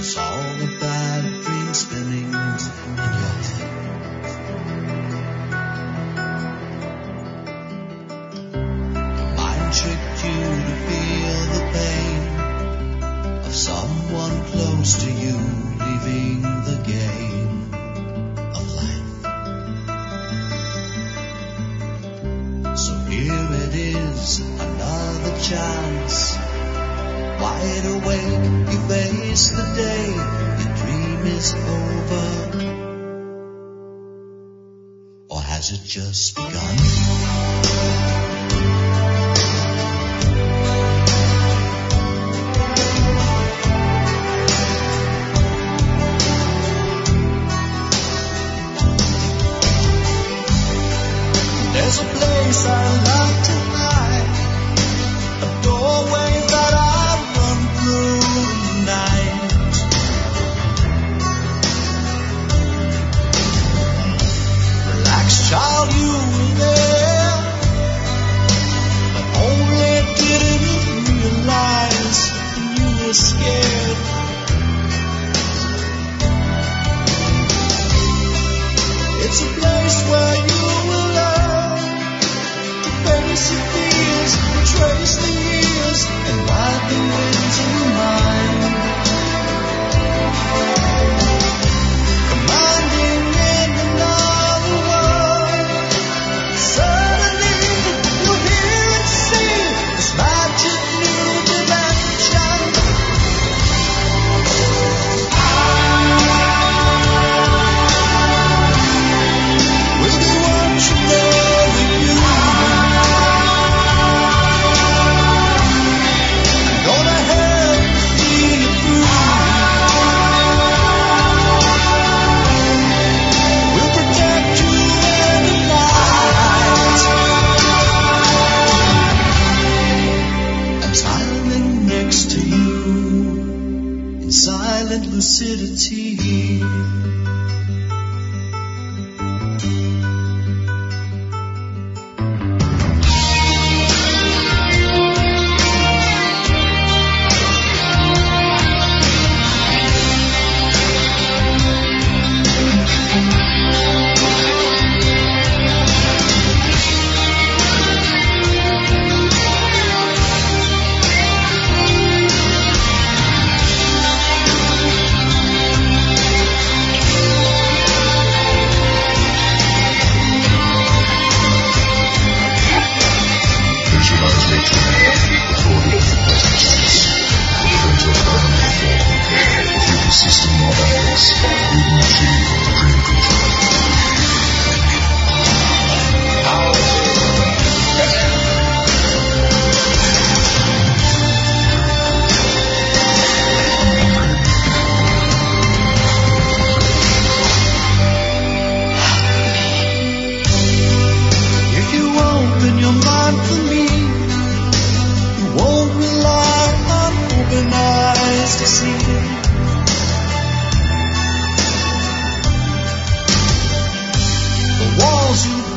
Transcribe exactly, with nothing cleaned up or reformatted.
'cause all the bad dreams spinning in your head. Your mind tricked you to feel the pain of someone close to you leaving the game of life. So here it is, another chance. Wide awake, you face the day, your dream is over. Or has it just begun? There's a place I like to hide, a doorway that I run through the night. Relax, child, you were there, but only didn't realize you were scared. It's a place where you will learn to face your fears, trace the years, and ride the winds in your mind. Commanding in another world, suddenly you'll hear and see this magic new dimension. With the one you know with you, gonna help lead you through. We'll protect you in the night. I'm silent next to you in silent lucidity. If you open your mind for me, you won't rely on open eyes to see. The walls you